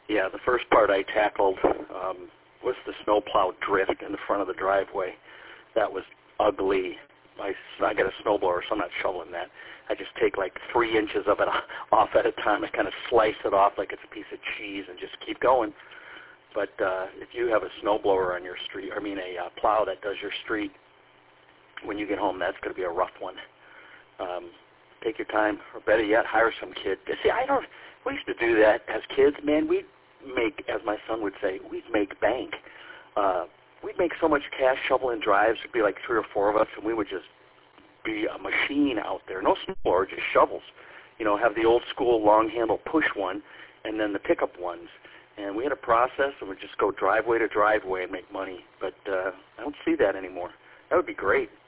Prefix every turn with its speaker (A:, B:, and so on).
A: Yeah, the first part I tackled was the snowplow drift in the front of the driveway. That was ugly. I got a snowblower, so I'm not shoveling that. I just take like 3 inches of it off at a time. I kind of slice it off like it's a piece of cheese and just keep going. But if you have a snowblower on your street, a plow that does your street, when you get home, that's going to be a rough one. Take your time, or better yet, hire some kid. See, we used to do that as kids, man. We'd make, as my son would say, we'd make bank. We'd make so much cash shoveling drives. It'd be like 3 or 4 of us, and we would just be a machine out there. No snowblower, just shovels. Have the old school long handle push one, and then the pickup ones. And we had a process, and we'd just go driveway to driveway and make money. But I don't see that anymore. That would be great.